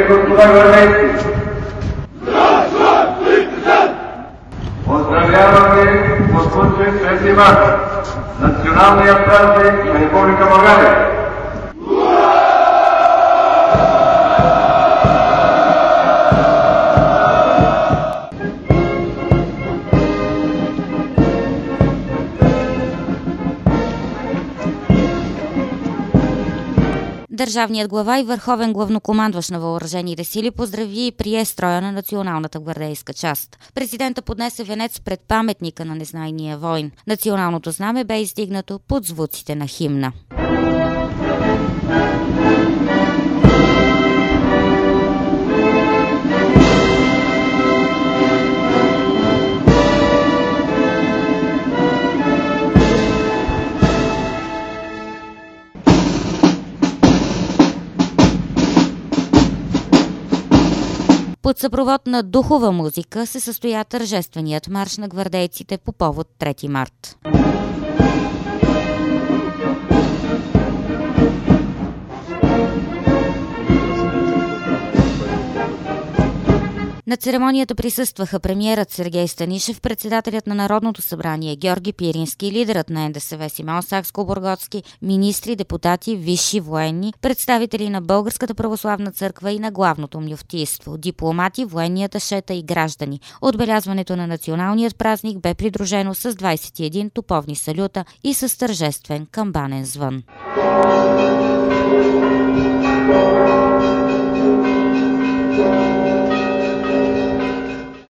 господа гвардейци! Поздравяваме по случай 3 март, националния празник на Република България! Държавният глава и върховен главнокомандващ на въоръжените сили поздрави и прие строя на националната гвардейска част. Президента поднесе венец пред паметника на незнайния войн. Националното знаме бе издигнато под звуците на химна. Под съпровод на духова музика се състоя тържественият марш на гвардейците по повод 3 март. На церемонията присъстваха премиерът Сергей Станишев, председателят на Народното събрание Георги Пирински, лидерът на НДСВ Симеон Сакскобургготски, министри, депутати, висши военни, представители на Българската православна църква и на главното мюфтийство, дипломати, военни аташета и граждани. Отбелязването на националният празник бе придружено с 21 топовни салюта и с тържествен камбанен звън.